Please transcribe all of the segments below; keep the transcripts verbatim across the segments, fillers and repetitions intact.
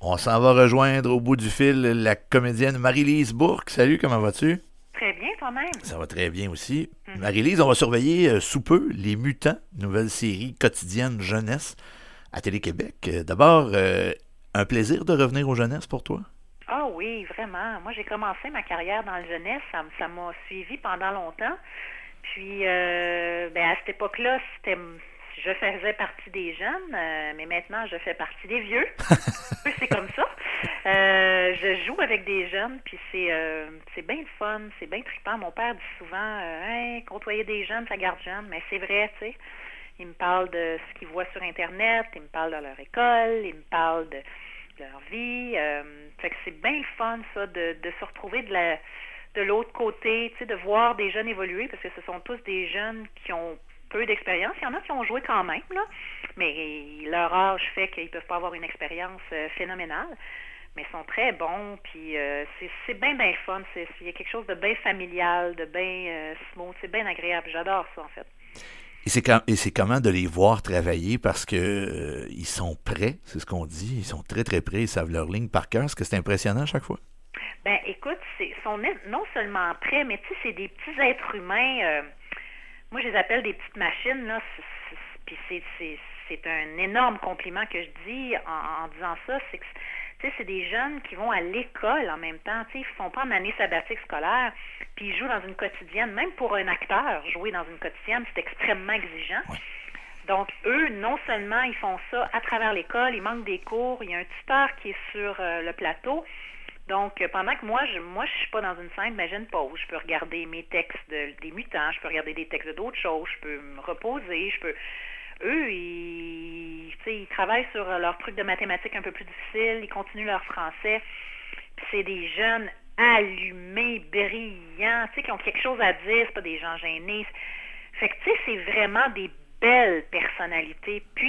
On s'en va rejoindre au bout du fil la comédienne Marie-Lise Bourque. Salut, comment vas-tu? Très bien, toi-même. Ça va très bien aussi. Mm-hmm. Marie-Lise, on va surveiller euh, sous peu Les Mutants, nouvelle série quotidienne jeunesse à Télé-Québec. Euh, d'abord, euh, un plaisir de revenir aux jeunesses pour toi? Ah oui, vraiment. Moi, j'ai commencé ma carrière dans le jeunesse. Ça, ça m'a suivi pendant longtemps. Puis, euh, ben, à cette époque-là, c'était... je faisais partie des jeunes, euh, mais maintenant, je fais partie des vieux. C'est comme ça. Euh, je joue avec des jeunes, puis c'est euh, c'est bien le fun, c'est bien trippant. Mon père dit souvent, euh, hey, côtoyer des jeunes, ça garde jeune, mais c'est vrai, tu sais. Il me parle de ce qu'ils voient sur Internet, il me parle de leur école, il me parle de, de leur vie. Euh, fait que c'est bien le fun, ça, de, de se retrouver de la de l'autre côté, tu sais, de voir des jeunes évoluer, parce que ce sont tous des jeunes qui ont peu d'expérience. Il y en a qui ont joué quand même, là, mais leur âge fait qu'ils ne peuvent pas avoir une expérience euh, phénoménale, mais ils sont très bons, puis euh, c'est, c'est bien, bien le fun. C'est, il y a quelque chose de bien familial, de bien euh, smooth, c'est bien agréable. J'adore ça, en fait. Et c'est, com- et c'est comment de les voir travailler, parce que euh, ils sont prêts, c'est ce qu'on dit, ils sont très, très prêts, ils savent leur ligne par cœur. Est-ce que c'est impressionnant à chaque fois? Ben, écoute, c'est sont non seulement prêts, mais tu sais, c'est des petits êtres humains... Euh, moi, je les appelle des petites machines, là. Puis c'est, c'est, c'est un énorme compliment que je dis en, en disant ça. C'est que, tu sais, c'est des jeunes qui vont à l'école en même temps. Tu sais, ils sont pas en année sabbatique scolaire, puis ils jouent dans une quotidienne. Même pour un acteur, jouer dans une quotidienne, c'est extrêmement exigeant. Ouais. Donc, eux, non seulement ils font ça à travers l'école, ils manquent des cours, il y a un tuteur qui est sur euh, le plateau. Donc, pendant que moi, je moi, je suis pas dans une scène, mais j'ai une pause. Je peux regarder mes textes de, des mutants, je peux regarder des textes d'autres choses, je peux me reposer, je peux... Eux, ils, tu sais, ils travaillent sur leurs trucs de mathématiques un peu plus difficiles, ils continuent leur français. Puis c'est des jeunes allumés, brillants, tu sais, qui ont quelque chose à dire, c'est pas des gens gênés. Fait que, tu sais, c'est vraiment des belles personnalités. Puis,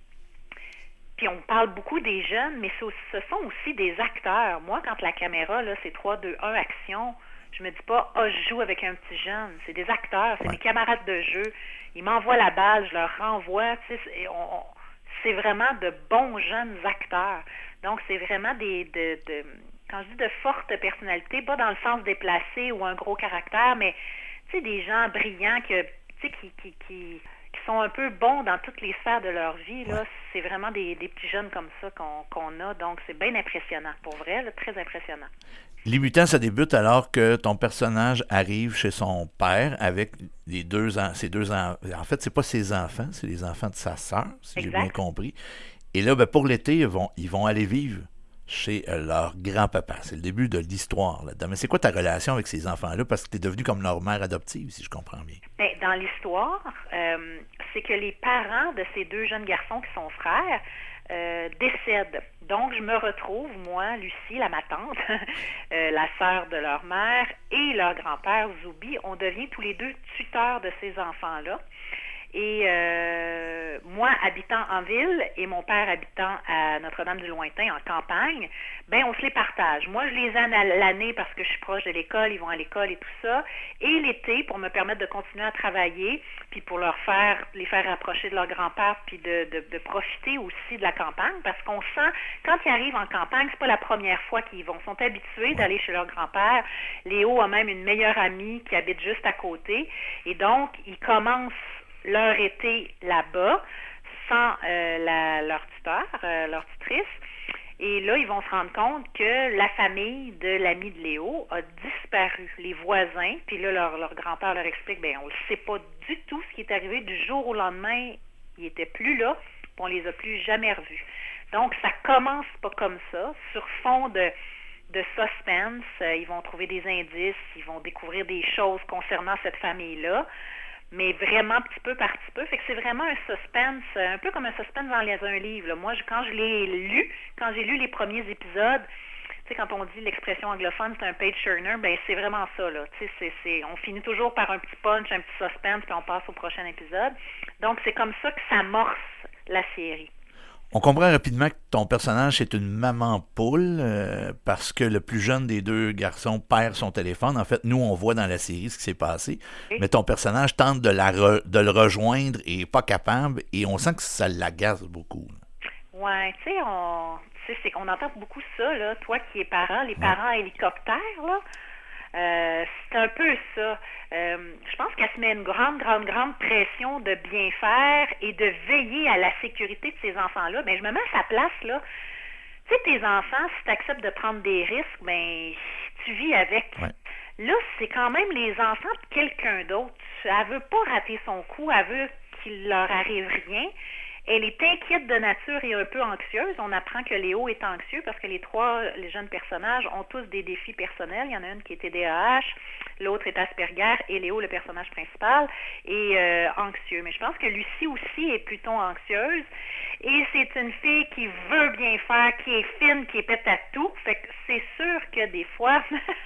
Puis on parle beaucoup des jeunes, mais ce sont aussi des acteurs. Moi, quand la caméra, là, c'est trois, deux, un, action, je me dis pas, ah, oh, je joue avec un petit jeune. C'est des acteurs, c'est ouais. Mes camarades de jeu. Ils m'envoient la balle, je leur renvoie. Tu sais, c'est, on, on, c'est vraiment de bons jeunes acteurs. Donc, c'est vraiment des... De, de, quand je dis de fortes personnalités, pas dans le sens déplacé ou un gros caractère, mais, tu sais, des gens brillants que, tu sais, qui... qui, qui qui sont un peu bons dans toutes les sphères de leur vie. Là. Ouais. C'est vraiment des, des petits jeunes comme ça qu'on, qu'on a. Donc, c'est bien impressionnant. Pour vrai, là, très impressionnant. Les Mutants, ça débute alors que ton personnage arrive chez son père avec les deux en, ses deux en, en fait, c'est pas ses enfants, c'est les enfants de sa sœur, si exact. J'ai bien compris. Et là, ben, pour l'été, ils vont, ils vont aller vivre chez euh, leur grand-papa. C'est le début de l'histoire là-dedans. Mais c'est quoi ta relation avec ces enfants-là? Parce que tu es devenue comme leur mère adoptive, si je comprends bien. Bien, dans l'histoire, euh, c'est que les parents de ces deux jeunes garçons qui sont frères euh, décèdent. Donc, je me retrouve, moi, Lucie, la ma tante, euh, la sœur de leur mère et leur grand-père, Zoubi, on devient tous les deux tuteurs de ces enfants-là. Et euh, moi, habitant en ville et mon père habitant à Notre-Dame-du-Lointain, en campagne, ben on se les partage. Moi, je les aime à l'année parce que je suis proche de l'école, ils vont à l'école et tout ça. Et l'été, pour me permettre de continuer à travailler, puis pour leur faire, les faire rapprocher de leur grand-père, puis de, de, de profiter aussi de la campagne, parce qu'on sent, quand ils arrivent en campagne, c'est pas la première fois qu'ils y vont. Ils sont habitués d'aller chez leur grand-père. Léo a même une meilleure amie qui habite juste à côté. Et donc, ils commencent leur été là-bas, sans euh, la, leur tuteur, euh, leur tutrice. Et là, ils vont se rendre compte que la famille de l'ami de Léo a disparu. Les voisins, puis là, leur, leur grand-père leur explique, bien, on ne sait pas du tout ce qui est arrivé du jour au lendemain. Ils n'étaient plus là, puis on les a plus jamais revus. Donc, ça commence pas comme ça, sur fond de... de suspense. Ils vont trouver des indices, ils vont découvrir des choses concernant cette famille-là, mais vraiment petit peu par petit peu. Fait que c'est vraiment un suspense, un peu comme un suspense dans les, un livre. Là. Moi, je, quand je l'ai lu, quand j'ai lu les premiers épisodes, tu sais, quand on dit l'expression anglophone, c'est un page-turner, ben c'est vraiment ça, là. Tu sais, c'est, c'est, on finit toujours par un petit punch, un petit suspense, puis on passe au prochain épisode. Donc, c'est comme ça que s'amorce la série. On comprend rapidement que ton personnage est une maman poule euh, parce que le plus jeune des deux garçons perd son téléphone. En fait, nous, on voit dans la série ce qui s'est passé. Oui. Mais ton personnage tente de, la re, de le rejoindre et n'est pas capable. Et on sent que ça l'agace beaucoup. Ouais, tu sais, on, tu sais, c'est qu'on entend beaucoup ça, là, toi qui es parent, les parents à hélicoptère, là, euh, c'est un peu ça. Euh, je pense qu'elle se met une grande, grande, grande pression de bien faire et de veiller à la sécurité de ces enfants-là. Ben, je me mets à sa place, là. Tu sais, tes enfants, si tu acceptes de prendre des risques, ben, tu vis avec. Ouais. Là, c'est quand même les enfants de quelqu'un d'autre. Elle veut pas rater son coup, elle veut qu'il leur arrive rien. Elle est inquiète de nature et un peu anxieuse. On apprend que Léo est anxieux parce que les trois, les jeunes personnages, ont tous des défis personnels. Il y en a une qui est T D A H, l'autre est Asperger et Léo, le personnage principal, est euh, anxieux. Mais je pense que Lucie aussi est plutôt anxieuse. Et c'est une fille qui veut bien faire, qui est fine, qui est prête à tout. Fait que c'est sûr que des fois,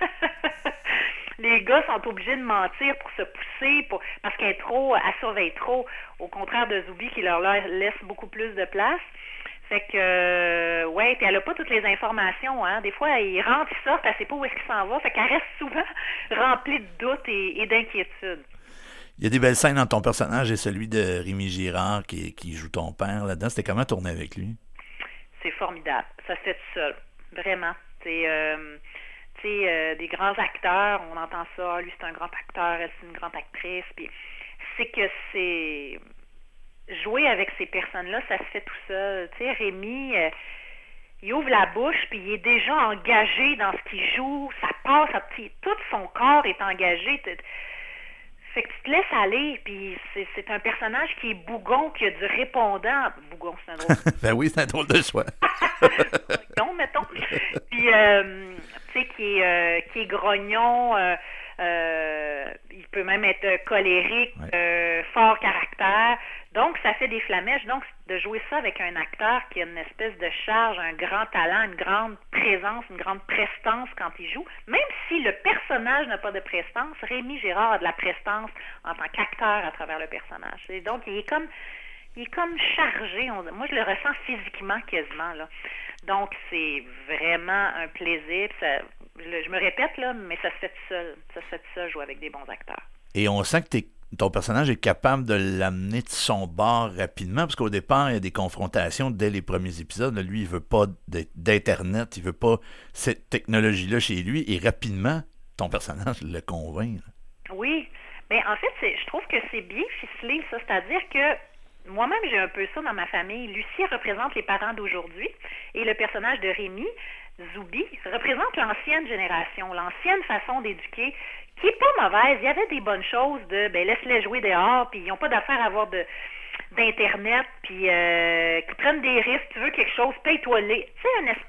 les gars sont obligés de mentir pour se pousser, pour, parce qu'elle est trop, elle surveille trop. Au contraire de Zoubi qui leur laisse beaucoup plus de place. Fait que, euh, ouais, puis elle a pas toutes les informations, hein. Des fois, il rentre, il sort, elle sait pas où est-ce qu'il s'en va. Fait qu'elle reste souvent remplie de doutes et, et d'inquiétudes. Il y a des belles scènes dans ton personnage et celui de Rémi Girard qui, qui joue ton père là-dedans. C'était comment tourner avec lui? C'est formidable. Ça se fait tout seul. Vraiment. C'est, euh, tu sais, euh, des grands acteurs, on entend ça, ah, lui c'est un grand acteur, elle c'est une grande actrice. Puis c'est que c'est... Jouer avec ces personnes-là, ça se fait tout seul. Tu sais, Rémi, euh, il ouvre la bouche, puis il est déjà engagé dans ce qu'il joue. Ça passe, à, tout son corps est engagé. Fait que tu te laisses aller, puis c'est, c'est un personnage qui est bougon, qui a du répondant. Bougon, c'est un drôle. Ben oui, c'est un drôle de choix. Grognon, mettons. Puis, euh, tu sais, qui est, euh, qui est grognon, euh, euh, il peut même être colérique, ouais. euh, fort caractère. Donc, ça fait des flamèches. Donc, de jouer ça avec un acteur qui a une espèce de charge, un grand talent, une grande présence, une grande prestance quand il joue, même si le personnage n'a pas de prestance, Rémi Girard a de la prestance en tant qu'acteur à travers le personnage. Et donc, il est comme... Il est comme chargé. On, moi, je le ressens physiquement quasiment, là. Donc, c'est vraiment un plaisir. Ça, je, je me répète, là, mais ça se fait tout seul. Ça se fait tout seul, jouer avec des bons acteurs. Et on sent que t'es, ton personnage est capable de l'amener de son bord rapidement, parce qu'au départ, il y a des confrontations dès les premiers épisodes. Là, lui, il veut pas d'Internet, il veut pas cette technologie-là chez lui. Et rapidement, ton personnage le convainc. Là. Oui. Mais en fait, c'est, je trouve que c'est bien ficelé, ça. C'est-à-dire que moi-même, j'ai un peu ça dans ma famille. Lucie représente les parents d'aujourd'hui et le personnage de Rémi, Zoubi, représente l'ancienne génération, l'ancienne façon d'éduquer, qui est pas mauvaise. Il y avait des bonnes choses de, ben laisse-les jouer dehors, puis ils n'ont pas d'affaire à avoir de, d'Internet, puis euh, qu'ils prennent des risques, tu veux quelque chose, paye-toi-les. Tu sais, une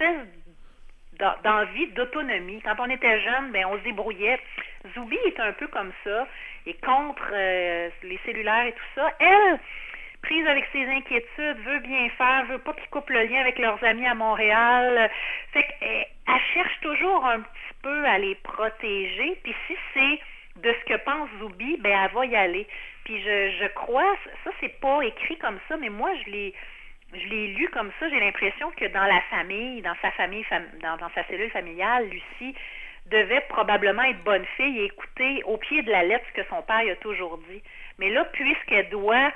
espèce d'envie d'autonomie. Quand on était jeune, ben on se débrouillait. Zoubi est un peu comme ça, et contre euh, les cellulaires et tout ça. Elle... prise avec ses inquiétudes, veut bien faire, veut pas qu'ils coupent le lien avec leurs amis à Montréal. Fait qu'elle elle cherche toujours un petit peu à les protéger. Puis si c'est de ce que pense Zoubi, ben elle va y aller. Puis je, je crois, ça c'est pas écrit comme ça, mais moi je l'ai je l'ai lu comme ça. J'ai l'impression que dans la famille, dans sa famille, dans, dans sa cellule familiale, Lucie devait probablement être bonne fille et écouter au pied de la lettre ce que son père a toujours dit. Mais là, puisqu'elle doit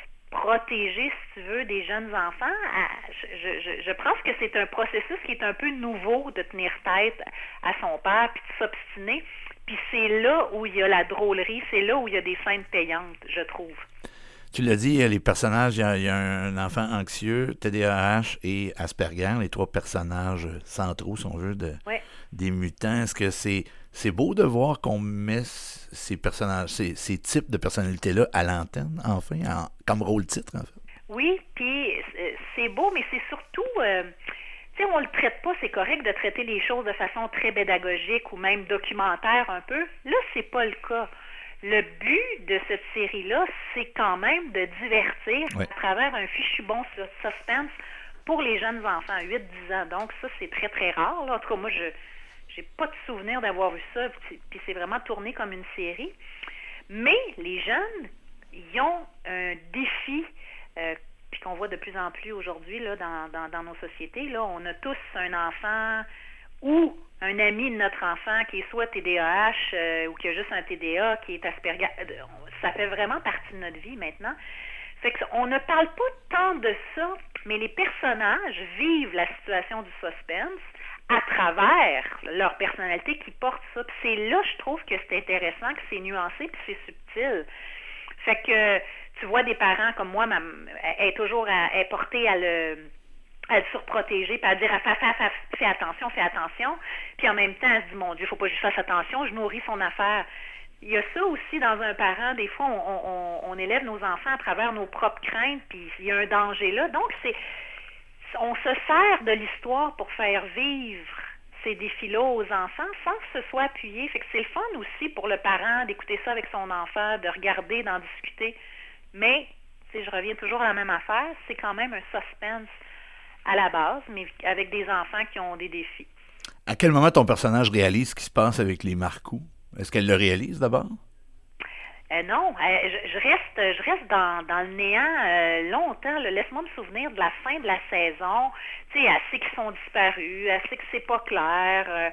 protéger, si tu veux, des jeunes enfants, je, je, je pense que c'est un processus qui est un peu nouveau de tenir tête à son père puis de s'obstiner. Puis c'est là où il y a la drôlerie, c'est là où il y a des scènes payantes, je trouve. Tu l'as dit, les personnages, il y a, il y a un enfant anxieux, T D A H et Asperger, les trois personnages centraux, si on veut, de, ouais. des mutants. Est-ce que c'est, c'est beau de voir qu'on met ces personnages, ces, ces types de personnalités-là à l'antenne, enfin, en, comme rôle-titre, en fait? Oui, puis c'est beau, mais c'est surtout... Euh, tu sais, on le traite pas, c'est correct de traiter les choses de façon très pédagogique ou même documentaire un peu. Là, c'est pas le cas. Le but de cette série-là, c'est quand même de divertir oui. à travers un fichu bon suspense pour les jeunes enfants, huit dix ans. Donc ça, c'est très, très rare. Là. En tout cas, moi, je j'ai pas de souvenir d'avoir vu ça, puis c'est vraiment tourné comme une série. Mais les jeunes, ils ont un défi, euh, puis qu'on voit de plus en plus aujourd'hui là, dans, dans, dans nos sociétés. Là, on a tous un enfant ou un ami de notre enfant qui est soit T D A H euh, ou qui a juste un T D A, qui est Asperger. Ça fait vraiment partie de notre vie maintenant. Fait qu'on ne parle pas tant de ça, mais les personnages vivent la situation du suspense à travers leur personnalité qui porte ça. Puis c'est là, je trouve que c'est intéressant, que c'est nuancé, puis c'est subtil. Fait que tu vois des parents comme moi, ma, elle est toujours à, elle est portée à le, à le surprotéger, puis à dire fais, fais, fais, fais attention, fais attention. Puis en même temps, elle se dit mon Dieu, faut pas que je fasse attention, je nourris son affaire. Il y a ça aussi dans un parent. Des fois, on, on, on élève nos enfants à travers nos propres craintes, puis il y a un danger là. Donc, c'est on se sert de l'histoire pour faire vivre ces défis-là aux enfants sans que ce soit appuyé. Fait que c'est le fun aussi pour le parent d'écouter ça avec son enfant, de regarder, d'en discuter. Mais, tu sais, je reviens toujours à la même affaire, c'est quand même un suspense à la base, mais avec des enfants qui ont des défis. À quel moment ton personnage réalise ce qui se passe avec les Marcoux? Est-ce qu'elle le réalise d'abord? Euh, non, euh, je, je reste je reste dans, dans le néant euh, longtemps. Là. Laisse-moi me souvenir de la fin de la saison. Tu sais, elle sait qu'ils sont disparus, elle sait que c'est pas clair. Euh,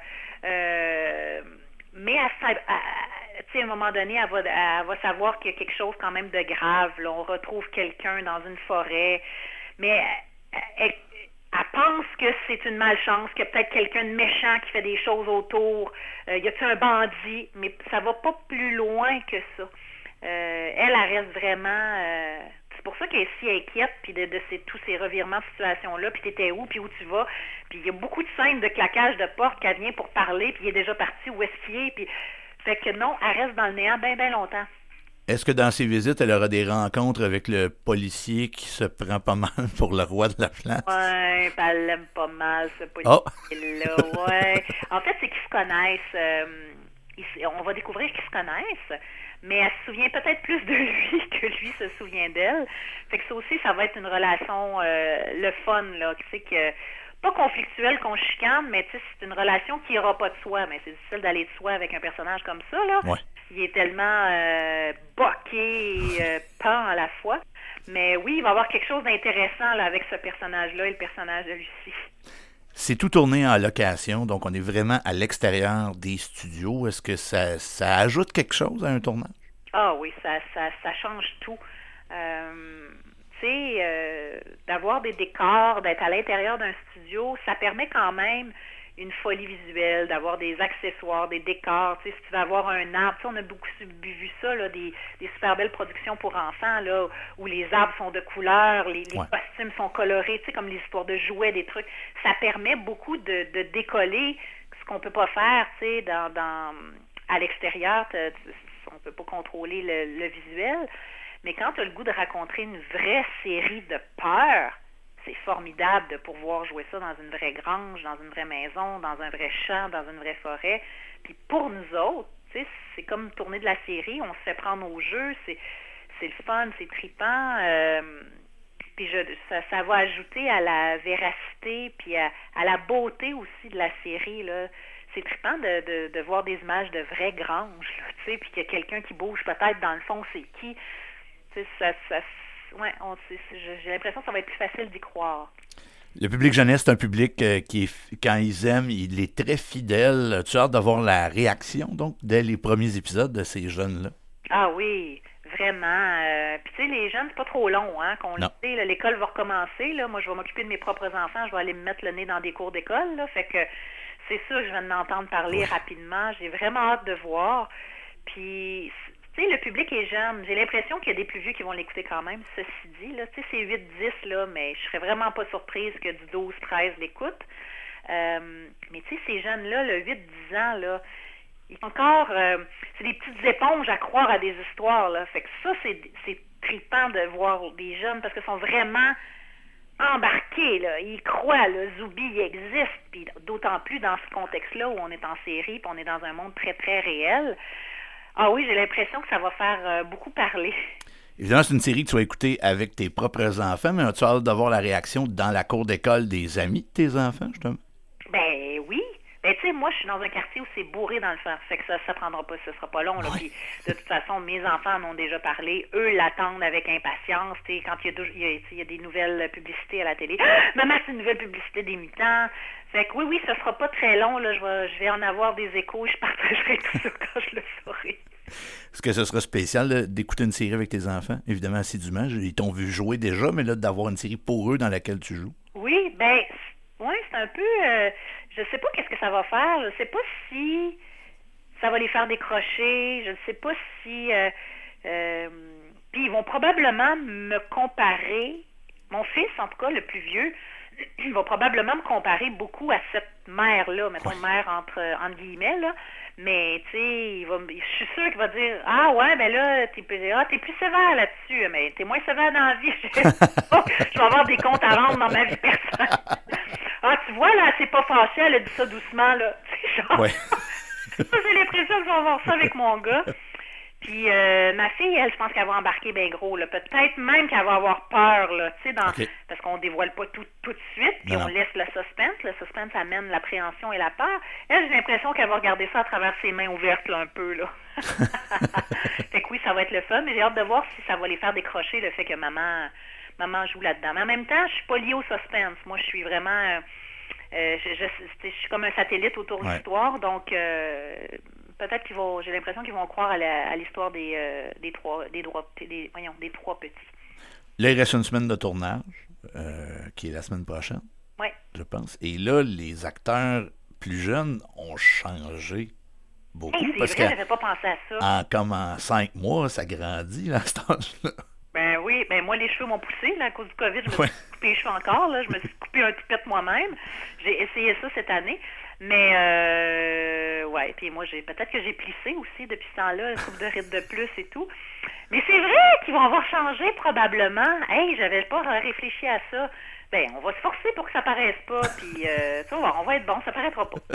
euh, mais elle, elle, tu sais, à un moment donné, elle va, elle va savoir qu'il y a quelque chose quand même de grave. Là. On retrouve quelqu'un dans une forêt. Mais elle, elle, elle pense que c'est une malchance, qu'il y a peut-être quelqu'un de méchant qui fait des choses autour. Euh, y a-t-il un bandit? Mais ça va pas plus loin que ça. Euh, elle, elle reste vraiment... Euh, c'est pour ça qu'elle est si inquiète, puis de, de ces, tous ces revirements de situation-là, puis t'étais où, puis où tu vas. Puis il y a beaucoup de scènes de claquage de porte qu'elle vient pour parler, puis il est déjà parti, où est-ce qu'il est, puis... Fait que non, elle reste dans le néant bien, bien longtemps. Est-ce que dans ses visites, elle aura des rencontres avec le policier qui se prend pas mal pour le roi de la place? Ouais, elle l'aime pas mal, ce policier-là, oh. ouais. En fait, c'est qu'ils se connaissent... Euh, ils, on va découvrir qu'ils se connaissent, mais elle se souvient peut-être plus de lui que lui se souvient d'elle. Fait que ça aussi, ça va être une relation, euh, le fun, là, tu sais, que... pas conflictuelle qu'on chicane, mais tu sais, c'est une relation qui n'ira pas de soi. Mais c'est difficile d'aller de soi avec un personnage comme ça, là. Ouais. Il est tellement euh, boqué et euh, pend à la fois. Mais oui, il va y avoir quelque chose d'intéressant là, avec ce personnage-là et le personnage de Lucie. C'est tout tourné en location, donc on est vraiment à l'extérieur des studios. Est-ce que ça, ça ajoute quelque chose à un tournage? Ah oui, ça, ça, ça change tout. Euh, tu sais, euh, d'avoir des décors, d'être à l'intérieur d'un studio, ça permet quand même une folie visuelle, d'avoir des accessoires, des décors. Tu sais, si tu veux avoir un arbre, tu sais, on a beaucoup vu ça, là, des, des super belles productions pour enfants, là, où les arbres sont de couleur, les, les ouais. costumes sont colorés, tu sais, comme les histoires de jouets, des trucs. Ça permet beaucoup de, de décoller ce qu'on peut pas faire, tu sais, dans, dans, à l'extérieur. On peut pas contrôler le, le visuel. Mais quand tu as le goût de raconter une vraie série de peur, c'est formidable de pouvoir jouer ça dans une vraie grange, dans une vraie maison, dans un vrai champ, dans une vraie forêt. Puis pour nous autres, tu sais, c'est comme tourner de la série, on se fait prendre au jeu, c'est, c'est le fun, c'est trippant. Euh, puis je, ça, ça va ajouter à la véracité, puis à, à la beauté aussi de la série, là. C'est trippant de, de, de voir des images de vraies granges, là, tu sais, puis qu'il y a quelqu'un qui bouge peut-être dans le fond, c'est qui? Tu sais, ça... ça Ouais, on, c'est, c'est, j'ai l'impression que ça va être plus facile d'y croire. Le public jeunesse, c'est un public euh, qui, est, quand ils aiment, il est très fidèle. Tu as hâte d'avoir la réaction, donc, dès les premiers épisodes de ces jeunes-là? Ah oui, vraiment. Euh, Puis tu sais, les jeunes, c'est pas trop long, hein, qu'on le sait. Là, l'école va recommencer. Là. Moi, je vais m'occuper de mes propres enfants. Je vais aller me mettre le nez dans des cours d'école. Là, fait que c'est ça, je viens de m'entendre parler ouais. rapidement. J'ai vraiment hâte de voir. Puis... Tu sais, le public est jeune. J'ai l'impression qu'il y a des plus vieux qui vont l'écouter quand même, ceci dit. Là. Tu sais, c'est huit dix, là, mais je serais vraiment pas surprise que du douze treize l'écoutent. Euh, mais tu sais, ces jeunes-là, le huit dix ans, là, ils sont encore... Euh, c'est des petites éponges à croire à des histoires, là. Fait que ça, c'est, c'est trippant de voir des jeunes parce qu'ils sont vraiment embarqués, là. Ils croient, là. Zoubi, il existe. Puis d'autant plus dans ce contexte-là où on est en série puis on est dans un monde très, très réel. Ah oui, j'ai l'impression que ça va faire euh, beaucoup parler. Évidemment, c'est une série que tu vas écouter avec tes propres enfants, mais as-tu hâte d'avoir la réaction dans la cour d'école des amis de tes enfants, justement? Ben oui. Ben tu sais, moi, je suis dans un quartier où c'est bourré dans le fer. Fait que ça, ça prendra pas, ça sera pas long. Là. Puis, de toute façon, mes enfants en ont déjà parlé. Eux l'attendent avec impatience. Tu sais, quand il y, a, il, y a, il y a des nouvelles publicités à la télé. Ah, maman, c'est une nouvelle publicité des mutants. Fait que oui, oui, ça sera pas très long. Là. Je vais, je vais en avoir des échos. Je partagerai tout ça quand je le saurai. Est-ce que ce sera spécial là, d'écouter une série avec tes enfants? Évidemment, assidûment. Ils t'ont vu jouer déjà, mais là, d'avoir une série pour eux dans laquelle tu joues. Oui, ben, oui, c'est un peu... Euh, je sais pas qu'est-ce que ça va faire. Je sais pas si ça va les faire décrocher. Je ne sais pas si... Euh, euh, puis ils vont probablement me comparer. Mon fils, en tout cas, le plus vieux, il va probablement me comparer beaucoup à cette mère-là, mettons ouais. mère entre, entre guillemets, là. Mais, tu sais, il va, je suis sûre qu'il va dire « Ah ouais, ben là, t'es, ah, t'es plus sévère là-dessus, mais t'es moins sévère dans la vie. Je vais avoir des comptes à rendre dans ma vie personnelle. Ah, tu vois, là, c'est pas fâché, elle a dit ça doucement, là. Tu sais, genre, ouais. J'ai l'impression que je vais avoir ça avec mon gars. Puis euh, ma fille, elle, je pense qu'elle va embarquer bien gros, là. Peut-être même qu'elle va avoir peur, là, tu sais, dans, okay. parce qu'on dévoile pas tout, tout de suite, puis non. on laisse le suspense. Le suspense amène l'appréhension et la peur. Elle, j'ai l'impression qu'elle va regarder ça à travers ses mains ouvertes, là, un peu, là. Fait que oui, ça va être le fun, mais j'ai hâte de voir si ça va les faire décrocher, le fait que maman, maman joue là-dedans. Mais en même temps, je suis pas liée au suspense. Moi, je suis vraiment... Euh, euh, je, je, je suis comme un satellite autour ouais. de l'histoire, donc... Euh, peut-être qu'ils vont, j'ai l'impression qu'ils vont croire à, la, à l'histoire des, euh, des trois, des droits, des, voyons, des trois petits. Là, il reste une semaine de tournage, euh, qui est la semaine prochaine. Oui. Je pense. Et là, les acteurs plus jeunes ont changé beaucoup. Hey, c'est parce vrai, j'avais pas pensé à ça. En comme en cinq mois, ça grandit, là, à cet âge-là. Ben oui, ben moi, les cheveux m'ont poussé, là, à cause du COVID, je me ouais. suis coupé les cheveux encore, là, je me suis coupé un toupette moi-même. J'ai essayé ça cette année. Mais, euh, ouais, puis moi, j'ai peut-être que j'ai plissé aussi depuis ce temps-là, une couple de rides de plus et tout. Mais c'est vrai qu'ils vont avoir changé probablement. Hey, j'avais pas réfléchi à ça. Ben, on va se forcer pour que ça paraisse pas, puis, euh, tu vois, on va être bon, ça paraîtra pas.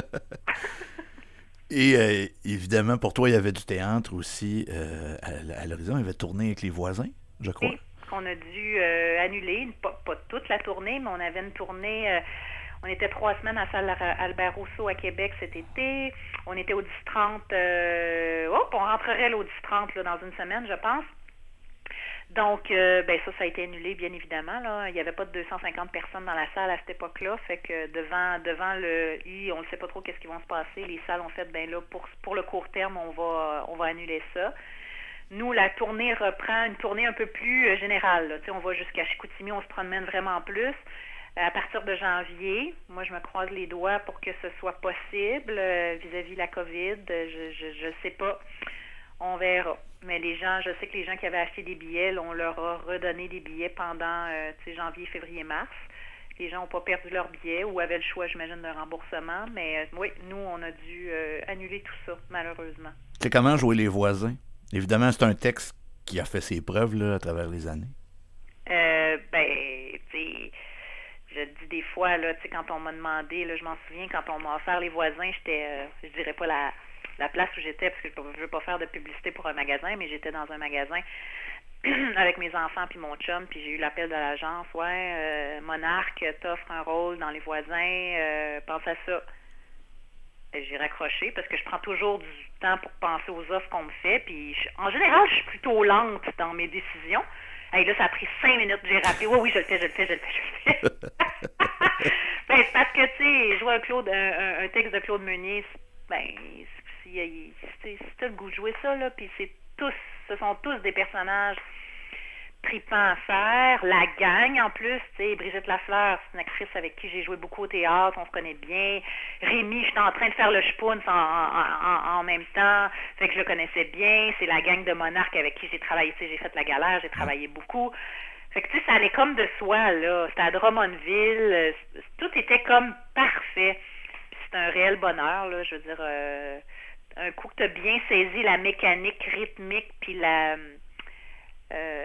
Et euh, évidemment, pour toi, il y avait du théâtre aussi euh, à, à l'horizon. Il y avait tourné avec les voisins, je crois. Oui, qu'on a dû euh, annuler, pas, pas toute la tournée, mais on avait une tournée... Euh, On était trois semaines à la salle Albert Rousseau à Québec cet été. On était au dix trente. Euh, oh, on rentrerait là, au dix trente là, dans une semaine, je pense. Donc, euh, ben ça, ça a été annulé, bien évidemment. Là. Il n'y avait pas de deux cent cinquante personnes dans la salle à cette époque-là. Fait que devant devant le I, on ne sait pas trop qu'est-ce qui va se passer. Les salles ont fait, ben là, pour, pour le court terme, on va on va annuler ça. Nous, la tournée reprend une tournée un peu plus euh, générale. Là. On va jusqu'à Chicoutimi, on se promène vraiment plus. À partir de janvier, moi, je me croise les doigts pour que ce soit possible euh, vis-à-vis de la COVID. Je, je, je sais pas. On verra. Mais les gens, je sais que les gens qui avaient acheté des billets, là, on leur a redonné des billets pendant euh, tu sais, janvier, février, mars. Les gens n'ont pas perdu leurs billets ou avaient le choix, j'imagine, d'un remboursement. Mais euh, oui, nous, on a dû euh, annuler tout ça, malheureusement. C'est comment jouer les voisins? Évidemment, c'est un texte qui a fait ses preuves là, à travers les années. Euh, ben, tu sais... Je dis des fois, là, tu sais, quand on m'a demandé, là, je m'en souviens, quand on m'a offert les voisins, j'étais, euh, je dirais pas la, la place où j'étais, parce que je veux pas faire de publicité pour un magasin, mais j'étais dans un magasin avec mes enfants puis mon chum, puis j'ai eu l'appel de l'agence, ouais, euh, Monarque t'offre un rôle dans les voisins, euh, pense à ça. Et j'ai raccroché, parce que je prends toujours du temps pour penser aux offres qu'on me fait, puis je, en général, je suis plutôt lente dans mes décisions. Hey, là, ça a pris cinq minutes, j'ai rappelé. Oui, oui, je le fais, je le fais, je le fais, je le fais. Ben, c'est parce que, tu sais, jouer un, Claude, un, un texte de Claude Meunier, ben, si, si, si t'as le goût de jouer ça, là, puis c'est tous, ce sont tous des personnages tripants à faire. La gang, en plus, tu sais, Brigitte Lafleur, c'est une actrice avec qui j'ai joué beaucoup au théâtre, on se connaît bien. Rémi, j'étais en train de faire le Spoons en, en, en, en même temps, fait que je le connaissais bien. C'est la gang de Monarque avec qui j'ai travaillé, tu sais, j'ai fait la galère, j'ai travaillé beaucoup. Fait que, tu sais, ça allait comme de soi, là. C'était à Drummondville, tout était comme parfait. Puis c'est un réel bonheur, là, je veux dire, euh, un coup que tu as bien saisi la mécanique rythmique, puis la... Euh,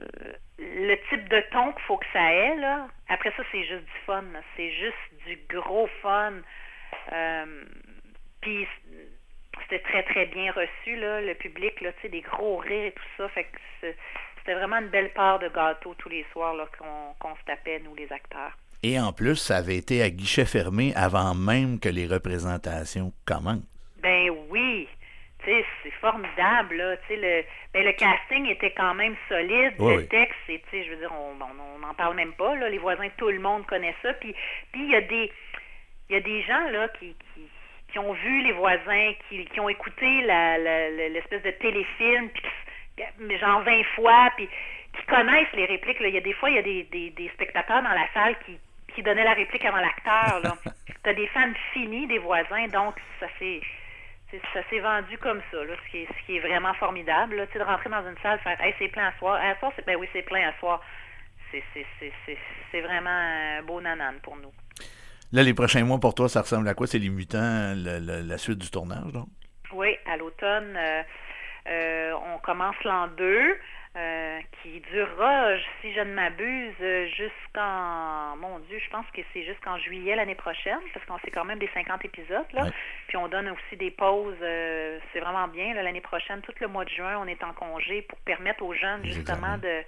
le type de ton qu'il faut que ça ait, là. Après ça, c'est juste du fun, là. C'est juste du gros fun. Euh, puis c'était très, très bien reçu, là, le public, là, tu sais, des gros rires et tout ça. Fait que c'est, c'était vraiment une belle part de gâteau tous les soirs, là, qu'on, qu'on se tapait, nous, les acteurs. Et en plus, ça avait été à guichet fermé avant même que les représentations commencent. Ben oui! Tu sais, c'est formidable, là. Tu sais, le, ben, le casting était quand même solide. Oui, le oui. texte, c'est, tu sais, je veux dire, on n'en parle même pas, là. Les voisins, tout le monde connaît ça. Puis, puis il y a des, il y a des gens, là, qui, qui, qui ont vu les voisins, qui, qui ont écouté la, la, la, l'espèce de téléfilm, puis genre vingt fois, puis qui connaissent les répliques. Là. Il y a des fois, il y a des, des, des spectateurs dans la salle qui, qui donnaient la réplique avant l'acteur. Tu as des fans finis des voisins, donc ça s'est, ça s'est vendu comme ça, là, ce, qui est, ce qui est vraiment formidable. Là, de rentrer dans une salle, faire hey, c'est plein à soir. À soir, c'est, ben oui, c'est plein à soir. C'est, c'est, c'est, c'est, c'est vraiment un beau nanane pour nous. Là, les prochains mois pour toi, ça ressemble à quoi? C'est les mutants, le, le, la suite du tournage, donc? Oui, à l'automne, euh, euh, on commence l'an deux. Euh, qui durera, si je ne m'abuse, jusqu'en... Mon Dieu, je pense que c'est jusqu'en juillet l'année prochaine, parce qu'on c'est quand même des cinquante épisodes, là. Ouais. Puis on donne aussi des pauses, euh, c'est vraiment bien, là, l'année prochaine, tout le mois de juin, on est en congé pour permettre aux jeunes, justement, de,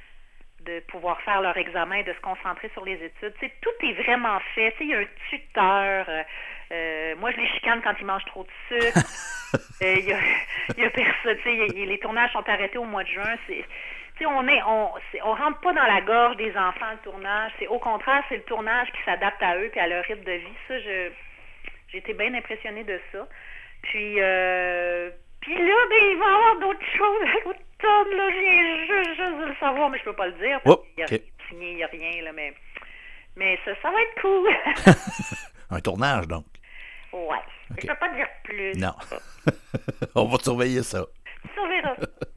de pouvoir faire leur examen, de se concentrer sur les études. Tu sais, tout est vraiment fait. Tu sais, il y a un tuteur. Euh, euh, moi, je les chicane quand ils mangent trop de sucre. Il euh, y a, y a personne, tu sais, y a, les tournages sont arrêtés au mois de juin. C'est, tu sais, on est, on, c'est, on rentre pas dans la gorge des enfants le tournage. C'est au contraire, c'est le tournage qui s'adapte à eux et à leur rythme de vie. Ça, je, j'ai été bien impressionnée de ça. Puis, euh, puis là, ben, il va y avoir d'autres choses à l'automne. Là, je viens juste, juste de le savoir, mais je peux pas le dire. Parce oh, qu'il y a okay. rien signé, il y a rien là, mais, mais ça, ça va être cool. Un tournage, donc. Ouais. Okay. Je ne peux pas dire plus. Non. On va surveiller ça. On verra.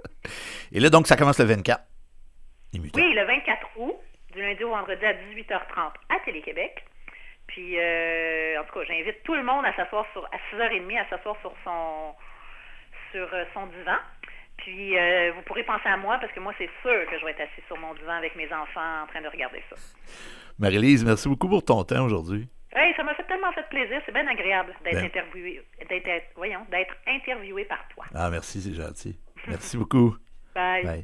Et là, donc, ça commence le vingt-quatre. Oui, le vingt-quatre août, du lundi au vendredi à dix-huit heures trente à Télé-Québec. Puis, euh, en tout cas, j'invite tout le monde à s'asseoir sur, à six heures trente, à s'asseoir sur son, sur son divan. Puis, euh, vous pourrez penser à moi, parce que moi, c'est sûr que je vais être assis sur mon divan avec mes enfants en train de regarder ça. Marie-Lise, merci beaucoup pour ton temps aujourd'hui. Hey, ça m'a fait tellement fait plaisir. C'est bien agréable d'être ben. interviewé, d'être, voyons, d'être interviewé par toi. Ah, merci, c'est gentil. Merci beaucoup. Bye. Bye.